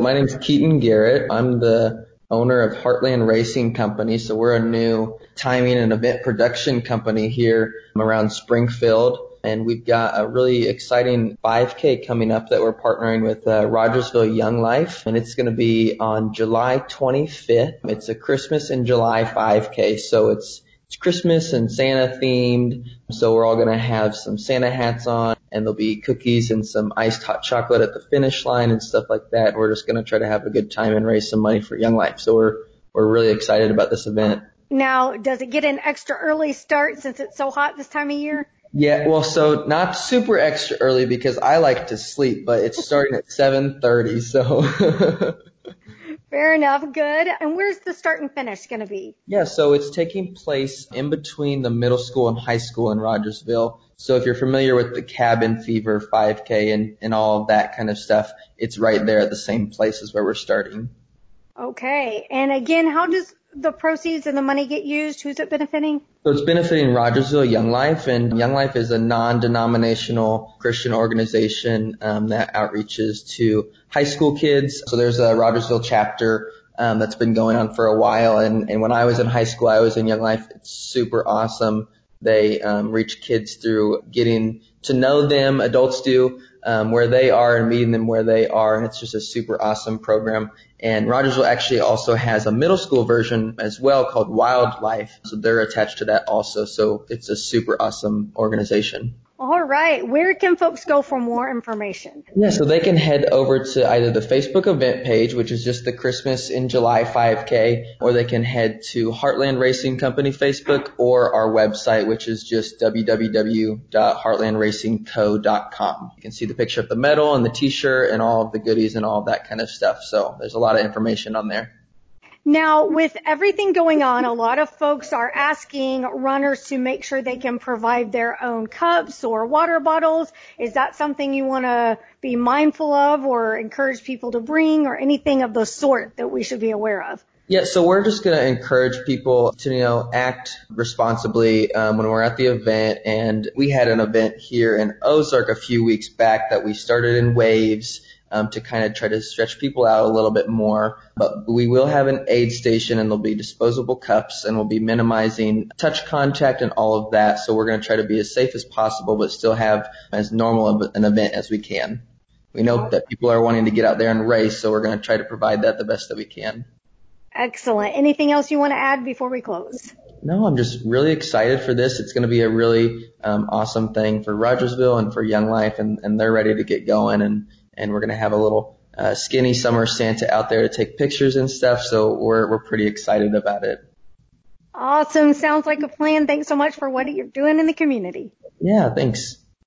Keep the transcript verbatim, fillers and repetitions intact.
my name's Keaton Garrett. I'm the owner of Heartland Racing Company. So we're a new timing and event production company here around Springfield. And we've got a really exciting five K coming up that we're partnering with uh, Rogersville Young Life. And it's going to be on July twenty-fifth. It's a Christmas in July five K. So it's It's Christmas and Santa themed. So we're all going to have some Santa hats on, and there'll be cookies and some iced hot chocolate at the finish line and stuff like that. We're just going to try to have a good time and raise some money for Young Life. So we're, we're really excited about this event. Now, does it get an extra early start since it's so hot this time of year? Yeah, well, so not super extra early because I like to sleep, but it's starting at seven thirty, so. Fair enough. Good. And where's the start and finish going to be? Yeah, so it's taking place in between the middle school and high school in Rogersville. So if you're familiar with the Cabin Fever five K and, and all of that kind of stuff, it's right there at the same place as where we're starting. Okay. And again, how does the proceeds and the money get used? Who's it benefiting? So it's benefiting Rogersville Young Life, and Young Life is a non-denominational Christian organization um, that outreaches to high school kids. So there's a Rogersville chapter um, that's been going on for a while, and, and when I was in high school, I was in Young Life. It's super awesome. They um, reach kids through getting to know them, adults do, um, where they are and meeting them where they are, and it's just a super awesome program. And Rogersville actually also has a middle school version as well called Wildlife. So they're attached to that also. So it's a super awesome organization. All right. Where can folks go for more information? Yeah, so they can head over to either the Facebook event page, which is just the Christmas in July five K, or they can head to Heartland Racing Company Facebook or our website, which is just w w w dot heartland racing co dot com. You can see the picture of the medal and the t-shirt and all of the goodies and all of that kind of stuff. So there's a lot of information on there. Now, with everything going on, a lot of folks are asking runners to make sure they can provide their own cups or water bottles. Is that something you want to be mindful of or encourage people to bring, or anything of the sort that we should be aware of? Yeah, so we're just going to encourage people to, you know, act responsibly um, when we're at the event. And we had an event here in Ozark a few weeks back that we started in waves um, to kind of try to stretch people out a little bit more. But we will have an aid station, and there'll be disposable cups, and we'll be minimizing touch contact and all of that. So we're going to try to be as safe as possible, but still have as normal an event as we can. We know that people are wanting to get out there and race, so we're going to try to provide that the best that we can. Excellent. Anything else you want to add before we close? No, I'm just really excited for this. It's going to be a really um, awesome thing for Rogersville and for Young Life, and, and they're ready to get going. And, and we're going to have a little uh, skinny summer Santa out there to take pictures and stuff. So we're we're pretty excited about it. Awesome. Sounds like a plan. Thanks so much for what you're doing in the community. Yeah, thanks.